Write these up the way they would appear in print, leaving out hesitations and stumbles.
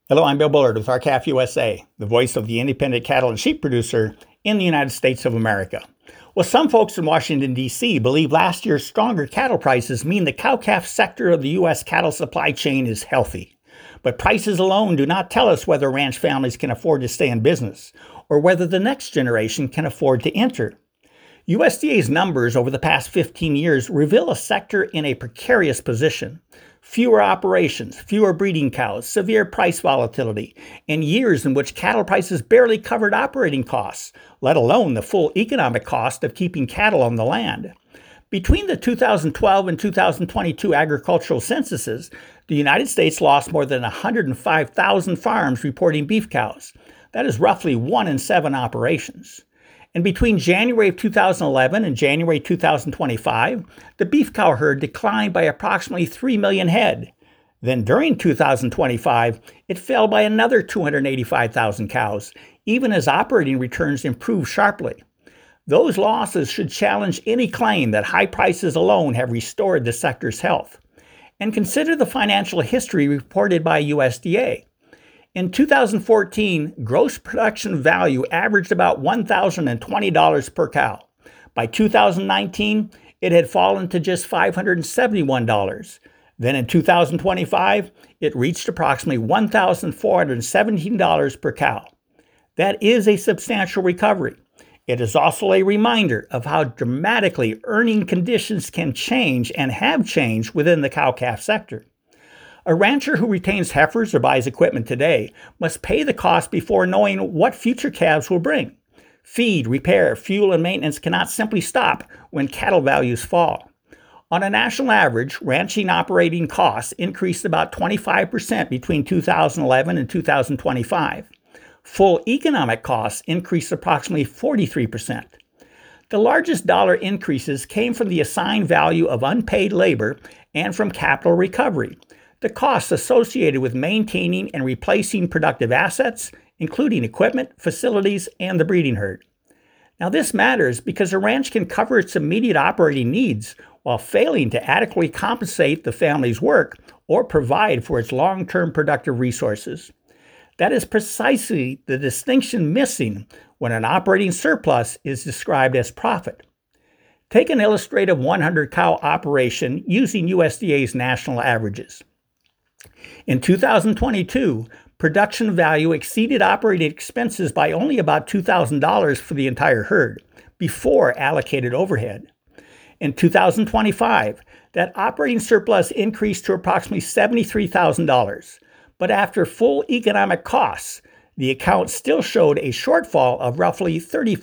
Hello, I'm Bill Bullard with R-CALF USA, the voice of the independent cattle and sheep producer in the United States of America. Well, some folks in Washington, D.C. believe last year's stronger cattle prices mean the cow-calf sector of the U.S. cattle supply chain is healthy. But prices alone do not tell us whether ranch families can afford to stay in business or whether the next generation can afford to enter. USDA's numbers over the past 15 years reveal a sector in a precarious position. Fewer operations, fewer breeding cows, severe price volatility, and years in which cattle prices barely covered operating costs, let alone the full economic cost of keeping cattle on the land. Between the 2012 and 2022 agricultural censuses, the United States lost more than 105,000 farms reporting beef cows. That is roughly 1 in 7 operations. And between January of 2011 and January 2025, the beef cow herd declined by approximately 3 million head. Then during 2025, it fell by another 285,000 cows, even as operating returns improved sharply. Those losses should challenge any claim that high prices alone have restored the sector's health. And consider the financial history reported by USDA. In 2014, gross production value averaged about $1,020 per cow. By 2019, it had fallen to just $571. Then in 2025, it reached approximately $1,417 per cow. That is a substantial recovery. It is also a reminder of how dramatically earning conditions can change and have changed within the cow-calf sector. A rancher who retains heifers or buys equipment today must pay the cost before knowing what future calves will bring. Feed, repair, fuel, and maintenance cannot simply stop when cattle values fall. On a national average, ranching operating costs increased about 25% between 2011 and 2025. Full economic costs increased approximately 43%. The largest dollar increases came from the assigned value of unpaid labor and from capital recovery. The costs associated with maintaining and replacing productive assets, including equipment, facilities, and the breeding herd. Now, this matters because a ranch can cover its immediate operating needs while failing to adequately compensate the family's work or provide for its long-term productive resources. That is precisely the distinction missing when an operating surplus is described as profit. Take an illustrative 100-cow operation using USDA's national averages. In 2022, production value exceeded operating expenses by only about $2,000 for the entire herd, before allocated overhead. In 2025, that operating surplus increased to approximately $73,000, but after full economic costs, the account still showed a shortfall of roughly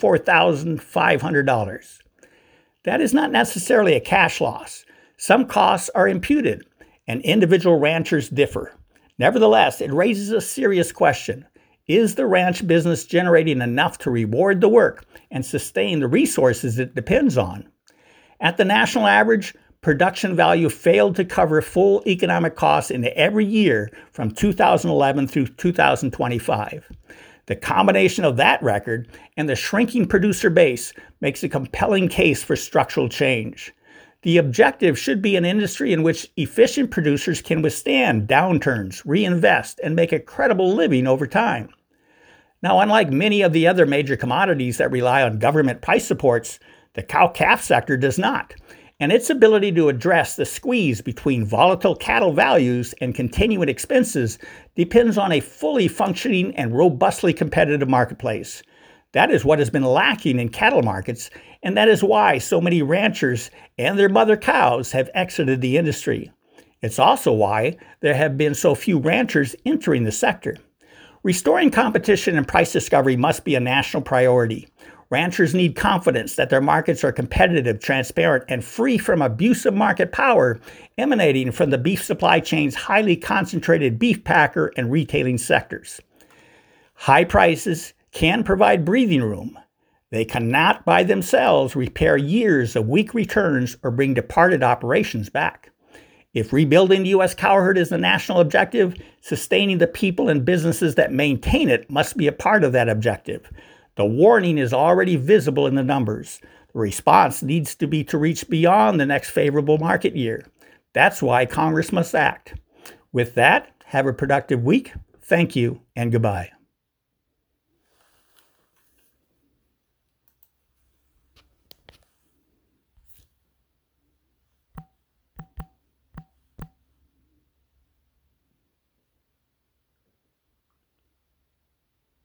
$34,500. That is not necessarily a cash loss. Some costs are imputed, and individual ranchers differ. Nevertheless, it raises a serious question. Is the ranch business generating enough to reward the work and sustain the resources it depends on? At the national average, production value failed to cover full economic costs in every year from 2011 through 2025. The combination of that record and the shrinking producer base makes a compelling case for structural change. The objective should be an industry in which efficient producers can withstand downturns, reinvest, and make a credible living over time. Now, unlike many of the other major commodities that rely on government price supports, the cow-calf sector does not, and its ability to address the squeeze between volatile cattle values and continuing expenses depends on a fully functioning and robustly competitive marketplace. That is what has been lacking in cattle markets, and that is why so many ranchers and their mother cows have exited the industry. It's also why there have been so few ranchers entering the sector. Restoring competition and price discovery must be a national priority. Ranchers need confidence that their markets are competitive, transparent, and free from abusive market power emanating from the beef supply chain's highly concentrated beef packer and retailing sectors. High prices can provide breathing room. They cannot by themselves repair years of weak returns or bring departed operations back. If rebuilding the U.S. cow herd is the national objective, sustaining the people and businesses that maintain it must be a part of that objective. The warning is already visible in the numbers. The response needs to be to reach beyond the next favorable market year. That's why Congress must act. With that, have a productive week. Thank you and goodbye.